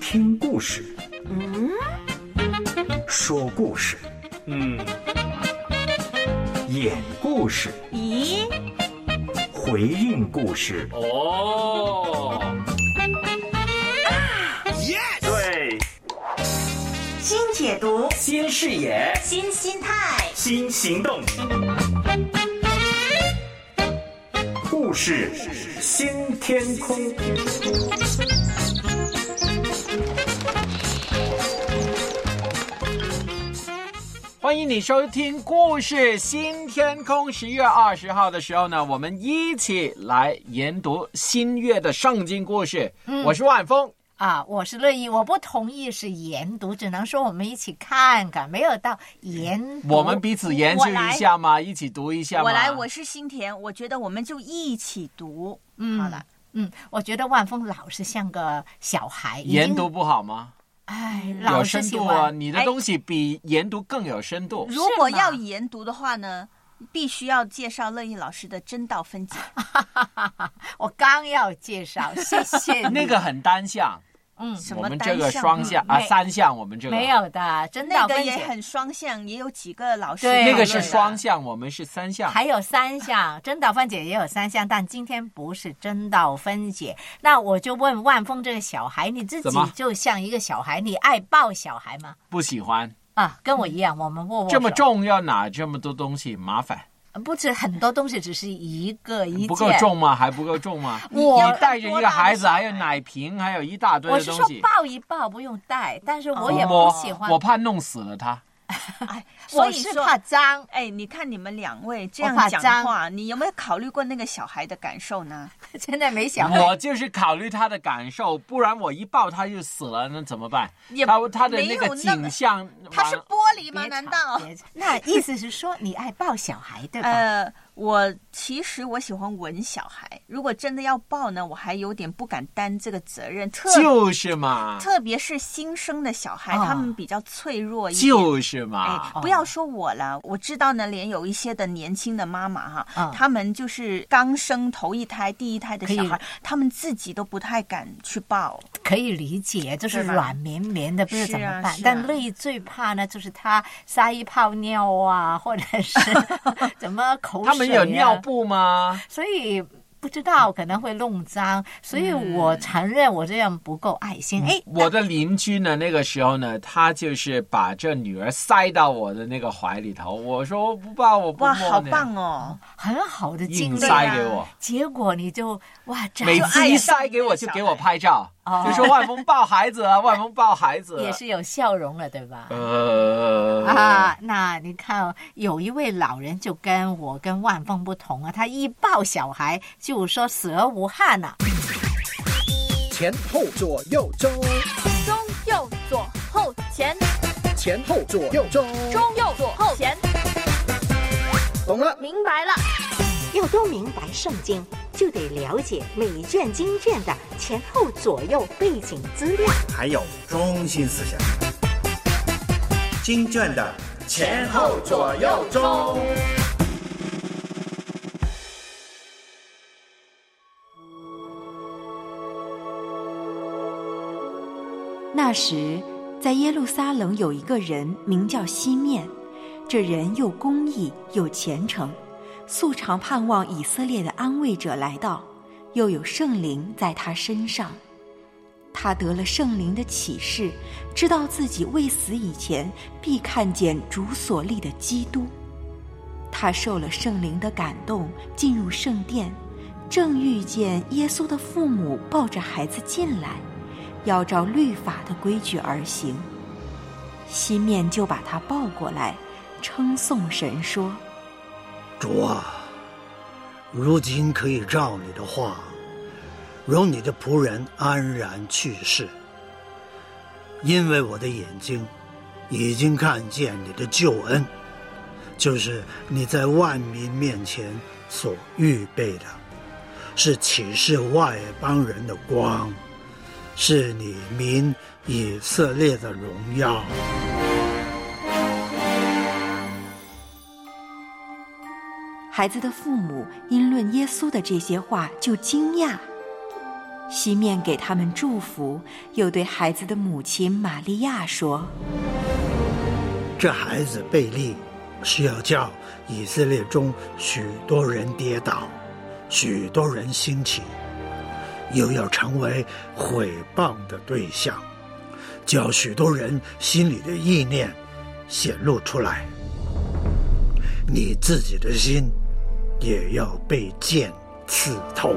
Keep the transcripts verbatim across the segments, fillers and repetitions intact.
听故事， 嗯， 说故事， 嗯， 演故事， 咦， 回应故事。 哦， 对， 新解读， 新视野， 新心态， 新行动，故事新天空。 欢迎你收听故事新天空。十月二十号的时候呢，我们一起来研读新约的圣经故事。嗯、我是万峰啊，我是乐意。我不同意是研读，只能说我们一起看看，没有到研读。 我们彼此研究一下嘛，一起读一下嘛。 我来，我是新田，我觉得我们就一起读。 嗯，好了，嗯，我觉得万峰老是像个小孩。 研读不好吗？ 哎， 有深度啊！你的东西比研读更有深度。 如果要研读的话呢，必须要介绍乐意老师的真道分解。 我刚要介绍，谢谢你。 那个很单向。 嗯， 我们这个双向啊，三向，我们这个没有的，真道分解那个也很双向，也有几个老师。 对， 那个是双向，我们是三向， 还有三项，真道分解也有三项，但今天不是真道分解。那我就问万峰这个小孩，你自己就像一个小孩，你爱抱小孩吗？ 不喜欢啊，跟我一样，我们握握手。 这么重要拿这么多东西，麻烦。 不止很多东西，只是一个一件， 不够重吗？还不够重吗？ 我你带着一个孩子，还有奶瓶，还有一大堆的东西。 我是说抱一抱，不用带，但是我也不喜欢。 我, 我怕弄死了他。 哎，所以是怕脏。 哎，你看你们两位这样讲话，你有没有考虑过那个小孩的感受呢？ 真的没想过。我就是考虑他的感受，不然我一抱他就死了，那怎么办？ 也他他的那个景象， 他是玻璃吗？难道？ 那意思是说你爱抱小孩对吧？ 呃，我其实我喜欢吻小孩，如果真的要抱呢，我还有点不敢担这个责任。特就是嘛， 特别是新生的小孩，哦、他们比较脆弱一点。 就是嘛， 哎，不要说我了，我知道呢，连有一些的年轻的妈妈哈，嗯、他们就是刚生头一胎、第一胎的小孩，他们自己都不太敢去抱。 可以理解，就是软绵绵的，不知道怎么办。啊啊、但乐意最怕呢，就是他撒一泡尿啊，或者是怎么口水、啊。 他们有尿布吗？ 所以不知道可能会弄脏，所以我承认我这样不够爱心。哎、 嗯，我的邻居呢，那个时候呢，他就是把这女儿塞到我的那个怀里头。我说我不抱，我不摸。 哇，好棒哦， 很好的经历、 啊，塞给我。 结果你就哇， 每次一塞给我就给我拍照。就说万峰抱孩子啊，万峰抱孩子、啊、 也是有笑容了，对吧？ 呃啊，那你看，有一位老人就跟我跟万峰不同啊，他一抱小孩就说死而无憾啊。 前后左右中， 中右左后前， 前后左右中， 中右左后前。 懂了， 明白了。 要多明白圣经，就得了解每一卷经卷的前后左右背景资料， 还有中心思想。经卷的前后左右中。 那时，在耶路撒冷有一个人名叫西面，这人又公义又虔诚。素常盼望以色列的安慰者来到，又有圣灵在他身上。他得了圣灵的启示，知道自己未死以前必看见主所立的基督。他受了圣灵的感动，进入圣殿，正遇见耶稣的父母抱着孩子进来，要照律法的规矩而行。西面就把他抱过来，称颂神说： 主啊，如今可以照你的话，容你的仆人安然去世，因为我的眼睛已经看见你的救恩，就是你在万民面前所预备的，是启示外邦人的光，是你民以色列的荣耀。 孩子的父母因论耶稣的这些话就惊讶， 西面给他们祝福，又对孩子的母亲玛利亚说： 这孩子贝利是要叫以色列中许多人跌倒，许多人兴起，又要成为毁谤的对象，叫许多人心里的意念显露出来。你自己的心也要被剑刺透。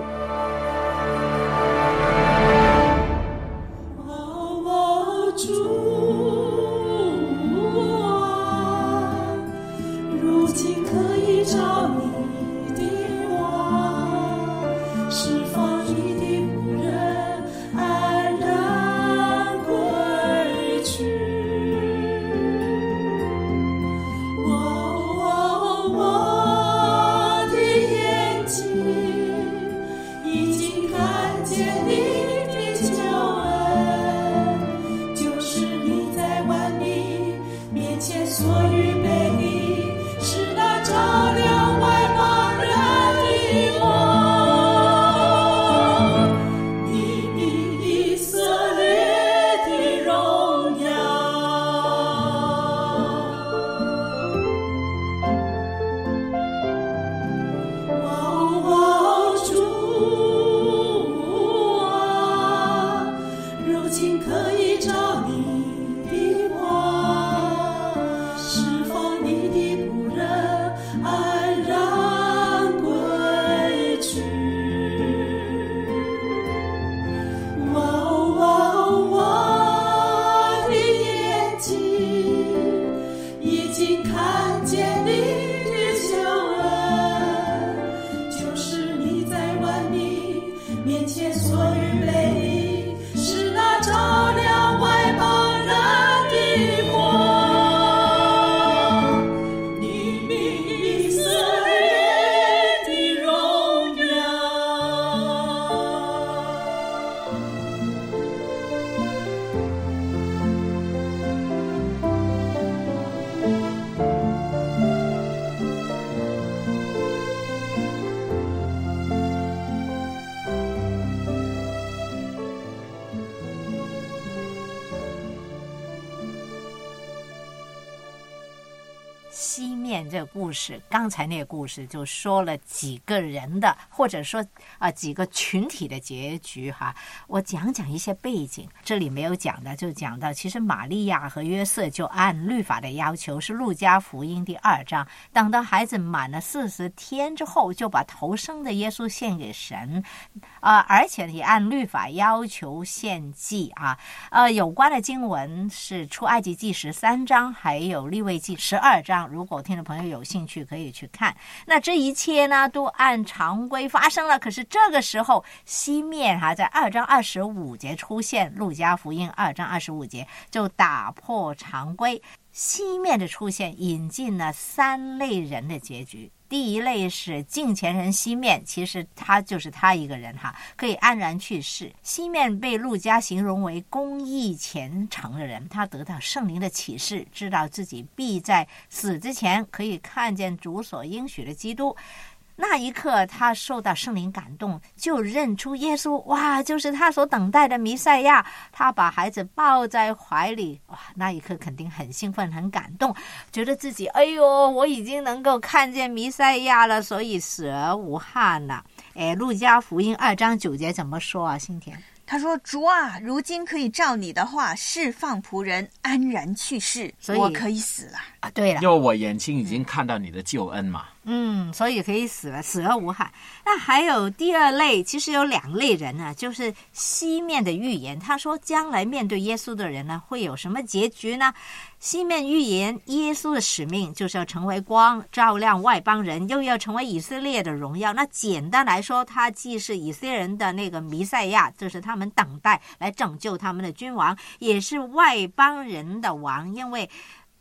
西面这个故事，刚才那个故事就说了几个人的，或者说啊、呃、几个群体的结局哈。我讲讲一些背景，这里没有讲的，就讲到其实玛利亚和约瑟就按律法的要求，是路加福音第二章，等到孩子满了四十天之后，就把头生的耶稣献给神，啊、呃，而且也按律法要求献祭啊。呃，有关的经文是出埃及记十三章，还有利未记十二章。如果听众朋友有兴趣可以去看。那这一切呢都按常规发生了，可是这个时候西面哈、啊、在二章二十五节出现，路加福音二章二十五节就打破常规。西面的出现引进了三类人的结局。第一类是敬虔人西面，其实他就是他一个人哈，可以安然去世。西面被路加形容为公义虔诚的人，他得到圣灵的启示，知道自己必在死之前可以看见主所应许的基督。那一刻他受到圣灵感动，就认出耶稣，哇，就是他所等待的弥赛亚。他把孩子抱在怀里，哇，那一刻肯定很兴奋很感动，觉得自己哎呦我已经能够看见弥赛亚了，所以死而无憾了。哎，路加福音二章九节怎么说啊？新田他说，主啊，如今可以照你的话释放仆人安然去世，所以我可以死了啊。对了， 因为我眼睛已经看到你的救恩嘛。 嗯，所以可以死了，死而无憾。那还有第二类，其实有两类人呢，就是西面的预言。他说将来面对耶稣的人呢，会有什么结局呢？西面预言耶稣的使命就是要成为光，照亮外邦人，又要成为以色列的荣耀。那简单来说，他既是以色列人的那个弥赛亚，就是他们等待来拯救他们的君王，也是外邦人的王，因为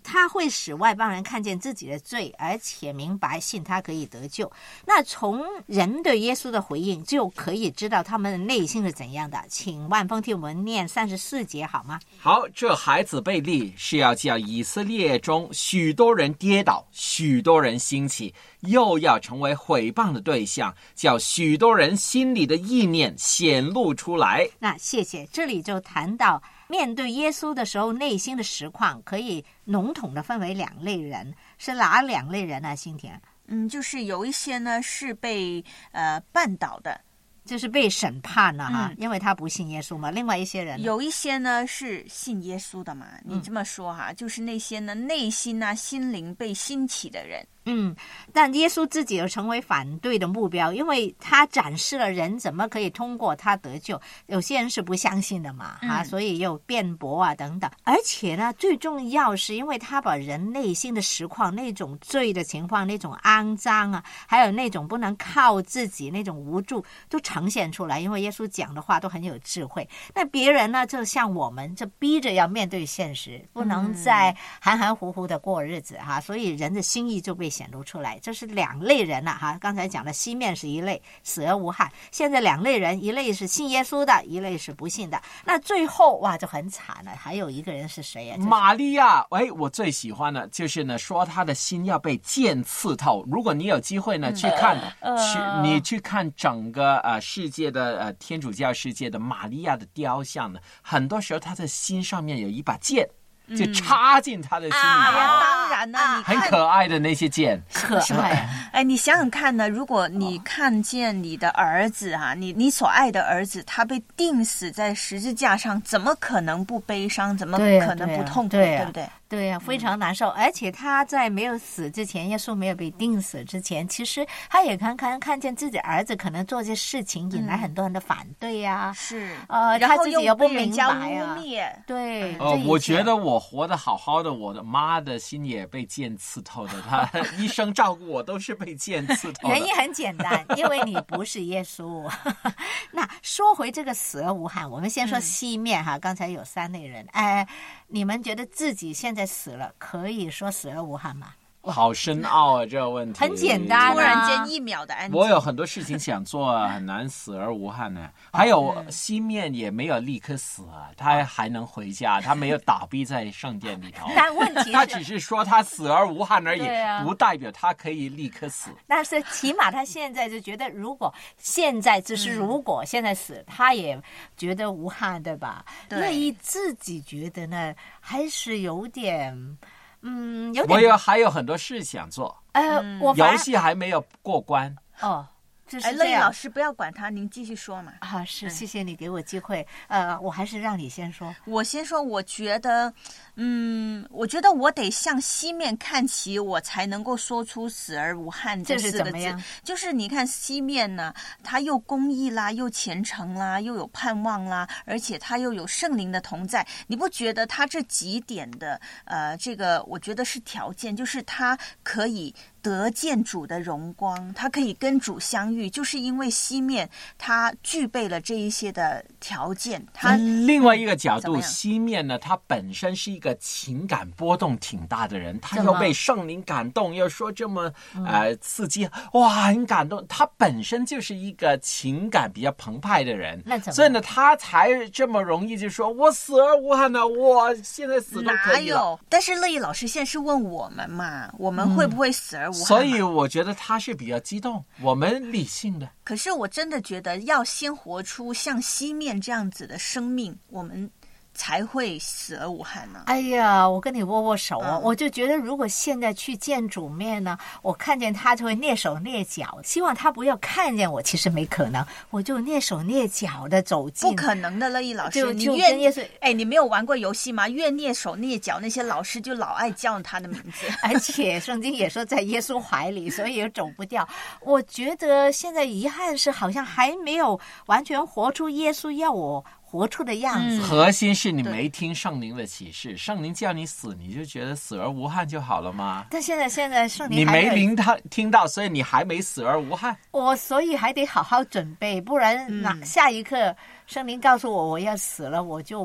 他会使外邦人看见自己的罪，而且明白信他可以得救。那从人对耶稣的回应就可以知道他们的内心是怎样的。请万峰替我们念三十四节好吗？ 好，这孩子被立是要叫以色列中许多人跌倒，许多人兴起，又要成为毁谤的对象，叫许多人心里的意念显露出来。 那谢谢，这里就谈到面对耶稣的时候内心的实况，可以笼统的分为两类人，是哪两类人呢？欣田？ 嗯，就是有一些呢是被呃绊倒的， 就是被审判了哈、 嗯， 因为他不信耶稣嘛。另外一些人， 有一些呢是信耶稣的嘛。你这么说哈， 嗯、 就是那些呢内心啊心灵被兴起的人。 嗯，但耶稣自己又成为反对的目标，因为他展示了人怎么可以通过他得救。有些人是不相信的嘛，啊， 嗯、 所以又辩驳啊等等。而且呢，最重要是因为他把人内心的实况、那种罪的情况、那种肮脏啊，还有那种不能靠自己那种无助，都呈现出来。因为耶稣讲的话都很有智慧。那别人呢，就像我们，就逼着要面对现实，不能再含含糊糊的过日子哈、啊。所以人的心意就被显露出来，这是两类人了、啊、哈。刚才讲的西面是一类，死而无憾。现在两类人，一类是信耶稣的，一类是不信的。那最后哇就很惨了，还有一个人是谁呀、啊？ 玛利亚。哎，我最喜欢的就是呢，说他的心要被剑刺透。如果你有机会呢，去看， 呃、 去你去看整个呃世界的呃天主教世界的玛利亚的雕像呢，很多时候他的心上面有一把剑。就插进他的心里头、 嗯啊、当然了、啊，你很可爱的那些剑， 可爱。 哎，你想想看呢，如果你看见你的儿子哈、啊，你你所爱的儿子，他被钉死在十字架上，怎么可能不悲伤？怎么可能不痛苦？ 对、啊对, 啊、 对不对？ 对呀、啊，非常难受。嗯、而且他在没有死之前，耶稣没有被钉死之前，其实他也看看看见自己儿子可能做些事情，引来很多人的反对呀、啊。 是、 嗯，呃， 然后他自己又不明白啊，污蔑。 对， 哦、呃，我觉得我活得好好的，我的妈的心也被剑刺透的。他医生照顾我都是被剑刺透的。 原因很简单，因为你不是耶稣。那说回这个死而无憾，我们先说西面哈、嗯。刚才有三类人，哎，你们觉得自己现在死了，可以说死而无憾吗？ 好深奥啊，这个问题很简单、啊， 突然间一秒的安静。 我有很多事情想做，很难死而无憾呢。还有西面也没有立刻死啊，他还能回家，他没有倒闭在圣殿里头。 但问题是， 他只是说他死而无憾而已， 啊、 不代表他可以立刻死。 但是起码他现在就觉得，如果现在只是如果现在死，嗯、他也觉得无憾，对吧？乐意自己觉得呢，还是有点。嗯，有点。 我有还有很多事想做。 呃，嗯、我游戏还没有过关。 哦，就是哎，乐意老师不要管他，您继续说嘛。 啊，是，谢谢你给我机会。呃，我还是让你先说。 我先说，我觉得，嗯，我觉得我得向西面看齐，我才能够说出死而无憾这四个字。就是你看西面呢，它又公义啦，又虔诚啦，又有盼望啦，而且它又有圣灵的同在。你不觉得它这几点的呃，这个我觉得是条件，就是它可以得见主的荣光，它可以跟主相遇，就是因为西面它具备了这一些的条件。它另外一个角度，西面呢，它本身是一个情感波动挺大的人，他又被圣灵感动，又说这么呃刺激，哇，很感动。他本身就是一个情感比较澎湃的人，所以呢，他才这么容易就说我死而无憾呢，我现在死都可以了。 哪有？但是乐意老师现在是问我们嘛，我们会不会死而无憾？ 所以我觉得他是比较激动，我们理性的。 可是我真的觉得要先活出像西面这样子的生命，我们才会死而无憾呢、啊。 哎呀，我跟你握握手啊、嗯！我就觉得，如果现在去见主面呢，我看见他就会蹑手蹑脚，希望他不要看见我。其实没可能，我就蹑手蹑脚的走进。 不可能的，乐意老师， 就你越耶稣， 哎，你没有玩过游戏吗？越蹑手蹑脚，那些老师就老爱叫他的名字。 而且圣经也说在耶稣怀里，所以也走不掉。我觉得现在遗憾是好像还没有完全活出耶稣要我活出的样子、 嗯、核心是你没听圣灵的启示，圣灵叫你死，你就觉得死而无憾就好了吗？ 但现在现在圣灵你没灵他听到，所以你还没死而无憾。 我所以还得好好准备，不然那、嗯、下一刻圣灵告诉我我要死了，我就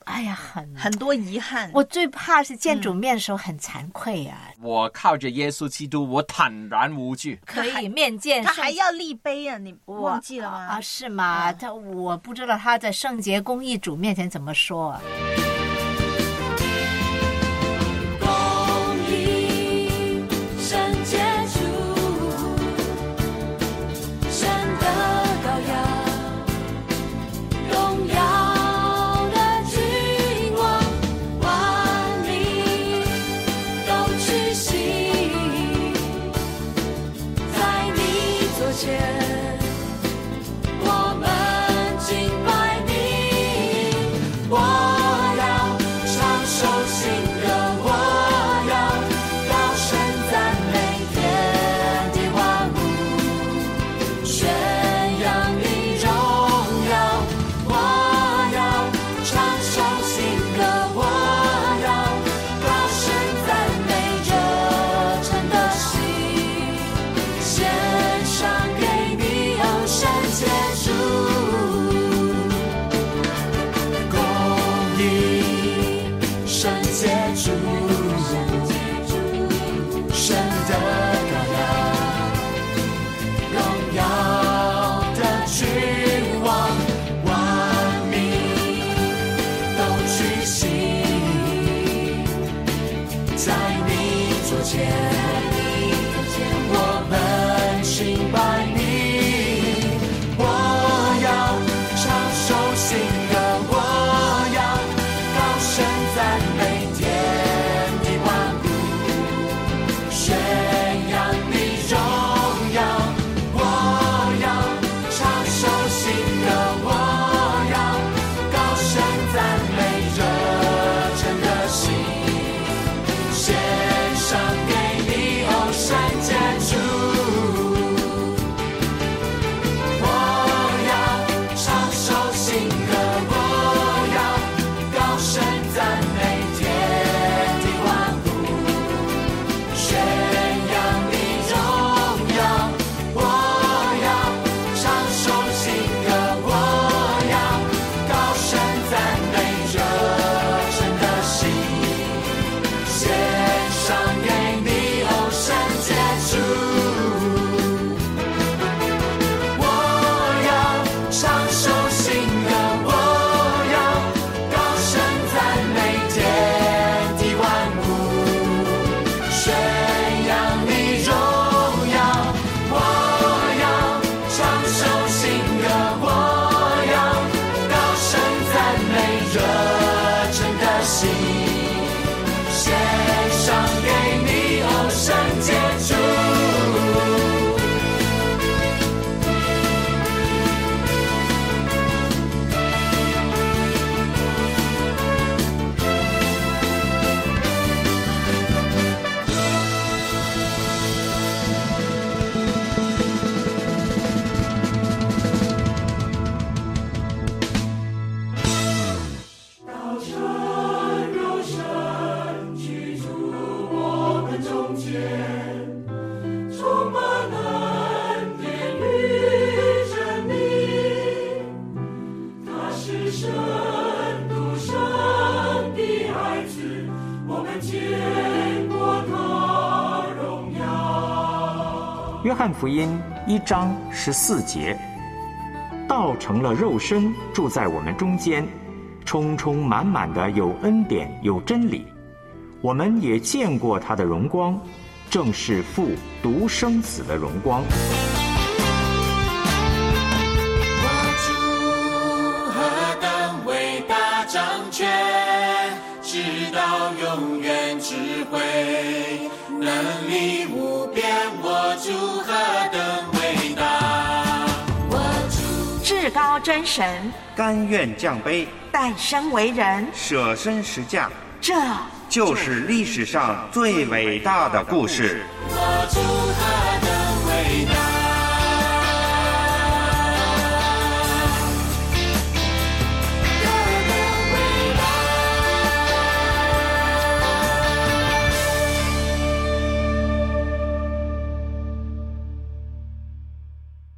哎呀，很很多遗憾。 我最怕是见主面的时候很惭愧啊。 嗯、我靠着耶稣基督，我坦然无惧， 可以面见。 他还要立碑啊，你忘记了吗？ 啊，是吗？嗯、他我不知道他在圣洁公义主面前怎么说、啊。 约翰福音一章十四节，道成了肉身，住在我们中间，充充满满的有恩典有真理。我们也见过他的荣光，正是父独生子的荣光。 我主何等伟大掌权，直到永远智慧，能力无边，我主何等伟大。我主至高真神， 甘愿降卑， 诞生为人， 舍身实价， 这就是历史上最伟大的故事。 我主何等伟大。 我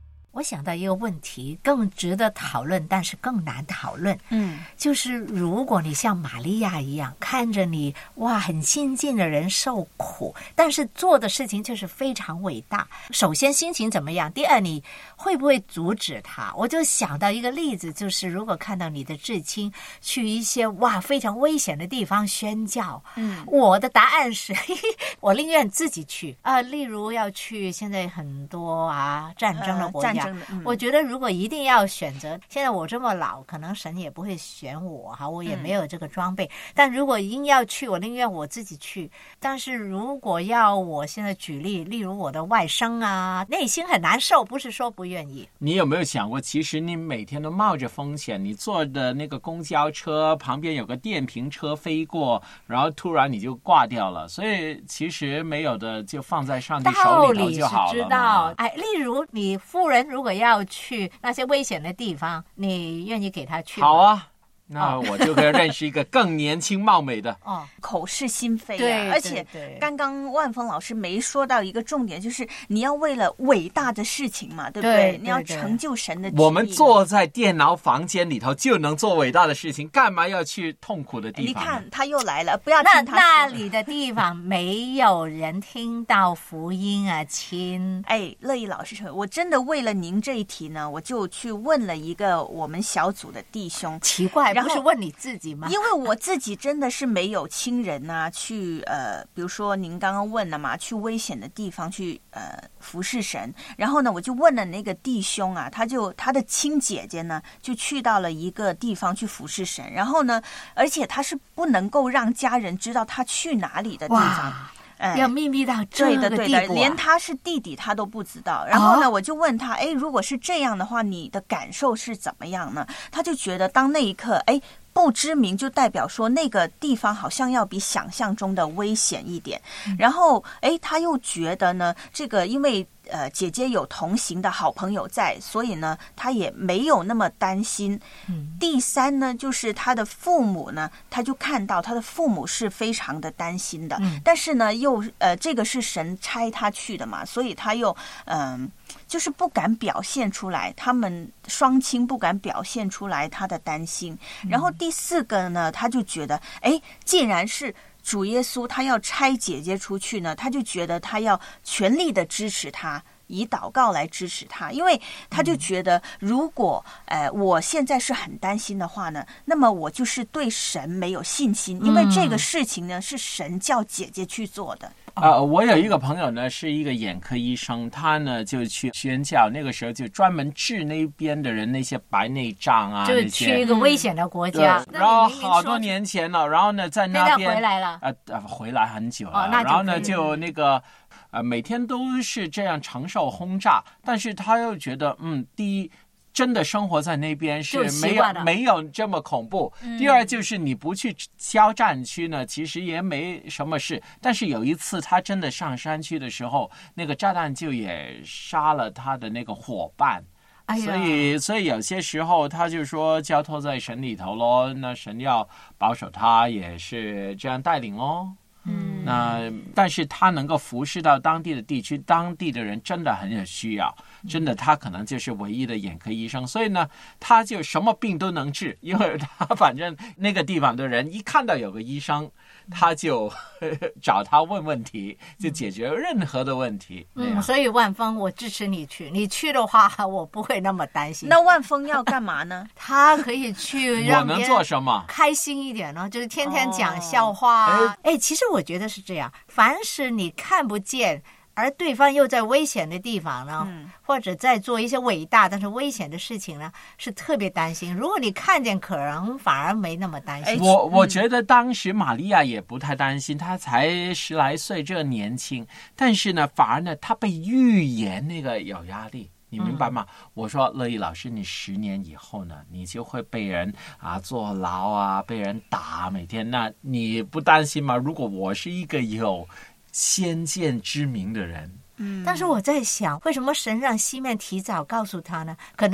想到一个问题，更值得讨论，但是更难讨论。 嗯， 就是如果你像玛利亚一样，看着你哇很亲近的人受苦，但是做的事情就是非常伟大。首先心情怎么样？第二，你会不会阻止他？我就想到一个例子，就是如果看到你的至亲去一些哇非常危险的地方宣教， 嗯， 我的答案是，嘿嘿，我宁愿自己去啊、呃。例如要去现在很多啊战争的国家，呃、战争的嗯、我觉得如果一定要选择，现在我这么老，可能神也不会选我哈，我也没有这个装备。嗯、但如果硬要去，我宁愿我自己去。但是如果要我现在举例，例如我的外甥啊，内心很难受，不是说不愿意。 你有没有想过，其实你每天都冒着风险，你坐的那个公交车旁边有个电瓶车飞过，然后突然你就挂掉了，所以其实没有的就放在上帝手里头就好了。道理是知道， 哎，例如你夫人如果要去那些危险的地方，你愿意给她去吗？ 好啊。那我就可以认识一个更年轻貌美的哦，口是心非啊！ 对， 而且刚刚万峰老师没说到一个重点，就是你要为了伟大的事情嘛，对不对？ 对， 你要成就神的旨意。 我们坐在电脑房间里头就能做伟大的事情，干嘛要去痛苦的地方？ 你看他又来了，不要听他说。 那那里的地方没有人听到福音啊，亲！ 哎，乐意老师，我真的为了您这一题呢，我就去问了一个我们小组的弟兄， 奇怪。不是问你自己吗？ 因为我自己真的是没有亲人啊，去呃，比如说您刚刚问了嘛，去危险的地方去呃服侍神。然后呢，我就问了那个弟兄啊，他就他的亲姐姐呢，就去到了一个地方去服侍神。然后呢，而且他是不能够让家人知道他去哪里的地方。 嗯、要秘密到这个地步、啊、 对的对的，连他是弟弟他都不知道。然后呢、哦、我就问他，哎，如果是这样的话，你的感受是怎么样呢？他就觉得当那一刻，哎，不知名就代表说那个地方好像要比想象中的危险一点。嗯、然后哎，他又觉得呢，这个因为呃姐姐有同行的好朋友在，所以呢他也没有那么担心。嗯、第三呢，就是他的父母呢，他就看到他的父母是非常的担心的。嗯、但是呢又呃这个是神差他去的嘛，所以他又嗯、呃、就是不敢表现出来，他们双亲不敢表现出来他的担心。嗯、然后第四个呢，他就觉得哎，既然是主耶稣他要差姐姐出去呢，他就觉得他要全力的支持他，以祷告来支持他。因为他就觉得如果呃我现在是很担心的话呢，那么我就是对神没有信心，因为这个事情呢是神叫姐姐去做的。 呃，我有一个朋友呢，是一个眼科医生，他呢就去宣教，那个时候就专门治那边的人那些白内障啊， 就去一个危险的国家。 然后好多年前了，然后呢在那边回来了， 呃，回来很久了。 哦、那然后呢就那个呃每天都是这样承受轰炸，但是他又觉得嗯，第一，真的生活在那边是没有没有这么恐怖。嗯、第二就是你不去交战区呢，其实也没什么事。但是有一次他真的上山区的时候，那个炸弹就也杀了他的那个伙伴。哎、所以所以有些时候他就说交托在神里头咯，那神要保守他也是这样带领哦。嗯，那但是他能够服侍到当地的地区，当地的人真的很有需要，真的他可能就是唯一的眼科医生，所以呢他就什么病都能治，因为他反正那个地方的人一看到有个医生，他就呵呵找他问问题，就解决任何的问题。 嗯，所以万峰我支持你去，你去的话我不会那么担心。 那万峰要干嘛呢？ 他可以去让我能做什么开心一点呢？就是天天讲笑话。哎、哦，哎，其实我觉得是这样，凡是你看不见而对方又在危险的地方呢、嗯、或者在做一些伟大但是危险的事情呢，是特别担心。如果你看见，可能反而没那么担心。 我我觉得当时玛利亚也不太担心，她才十来岁，这年轻，但是呢反而呢她被预言那个有压力，你明白吗？嗯、我说乐意老师，你十年以后呢，你就会被人啊坐牢啊，被人打，每天，那你不担心吗？如果我是一个有先见之明的人， 嗯，但是我在想，为什么神让西面提早告诉他呢？可能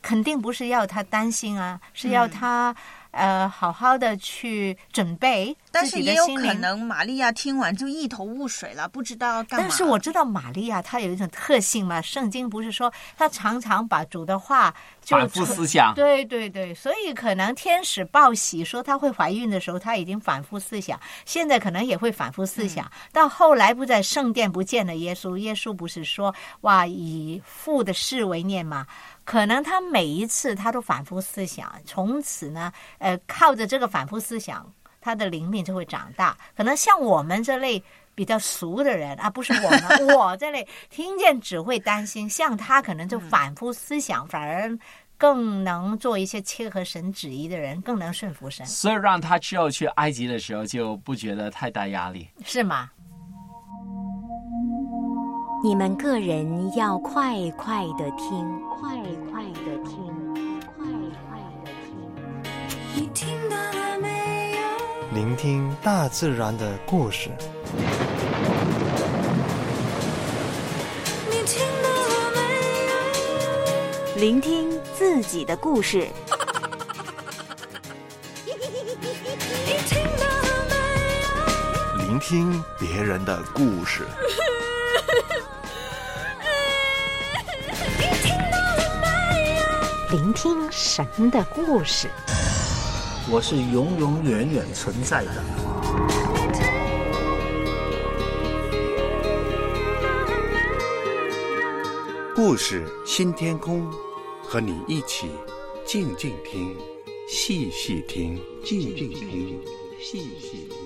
肯定不是要他担心啊，是要他、嗯、呃好好的去准备。 但是也有可能玛利亚听完就一头雾水了，不知道干嘛。 但是我知道玛利亚她有一种特性嘛，圣经不是说她常常把主的话就反复思想。 对对对，所以可能天使报喜说她会怀孕的时候，她已经反复思想，现在可能也会反复思想。嗯、到后来不在圣殿不见了耶稣，耶稣不是说哇以父的事为念嘛？可能他每一次他都反复思想，从此呢，呃，靠着这个反复思想，他的灵命就会长大。可能像我们这类比较俗的人啊，不是我们，我这类听见只会担心，像他可能就反复思想，嗯、反而更能做一些切合神旨意的人，更能顺服神。 所以让他之后去埃及的时候就不觉得太大压力， 是吗？ 你们个人要快快的听，快快的听，快快的听。 你听到了没有？ 聆听大自然的故事。 你听到了没有？ 聆听自己的故事。 你听到了没有？ 聆听别人的故事。 聆听神的故事。 我是永永远远存在的。 故事新天空，和你一起静静听，细细听，静静听，细细听。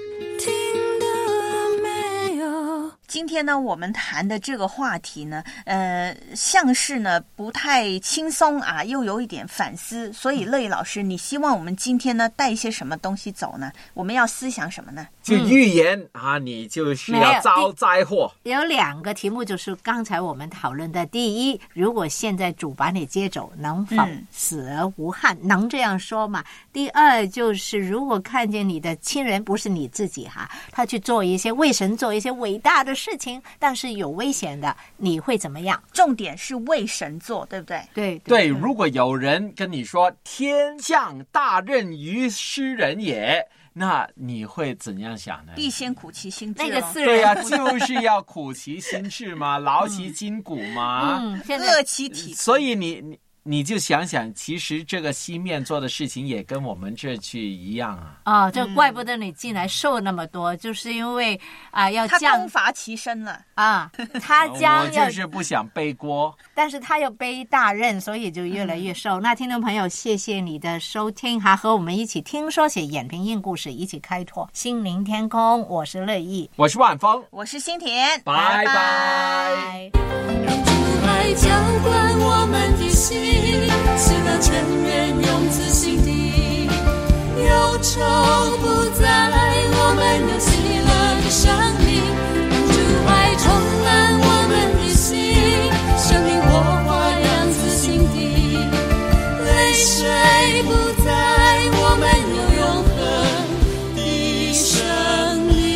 今天呢，我们谈的这个话题呢，呃，像是呢不太轻松啊，又有一点反思。所以乐意老师，你希望我们今天呢带一些什么东西走呢？我们要思想什么呢？ 就预言、嗯、啊，你就是要遭灾祸。 有两个题目，就是刚才我们讨论的。第一，如果现在主把你接走，能否死而无憾？嗯、能这样说吗？第二，就是如果看见你的亲人不是你自己哈，他去做一些为神做一些伟大的事情，但是有危险的，你会怎么样？ 重点是为神做，对不对？ 对对, 对。如果有人跟你说天降大任于斯人也，那你会怎样想呢？ 必先苦其心志、哦。 那个四人对呀、啊，就是要苦其心志嘛，劳其筋骨嘛， 嗯， 饿其体。 所以你你。你就想想，其实这个西面做的事情也跟我们这去一样啊！ 哦，这怪不得你进来受那么多，嗯、就是因为啊、呃、要他攻伐其身了啊，他将我就是不想背锅， 但是他要背大任，所以就越来越瘦。嗯、那听众朋友，谢谢你的收听，还和我们一起听说写眼平印故事，一起开拓心灵天空。我是乐意， 我是万峰， 我是心田， 拜拜。 爱浇灌我们的心，使那全人永自心底，忧愁不在，我们有喜乐的生命，主爱充满我们的心，生命火花扬自心底，泪水不在，我们有永恒的生命。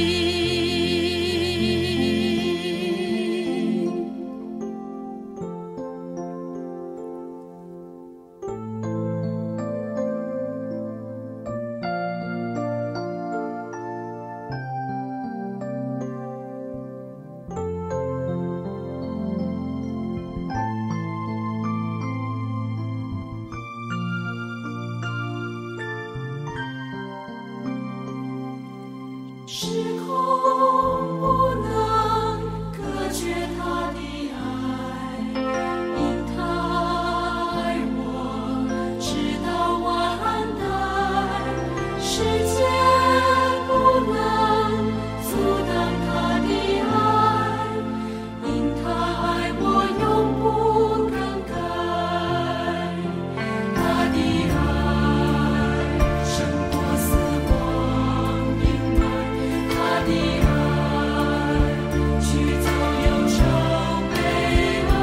时空不能隔绝他的爱，因他爱我直到万代，世界不能阻挡他的爱，因他爱我永不更改，他的爱胜过死亡阴霾。他的爱驱走忧愁悲哀，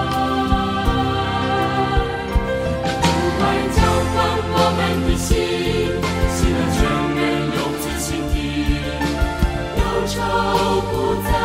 主爱浇灌我们的心，喜乐全人永自心底，忧愁不再。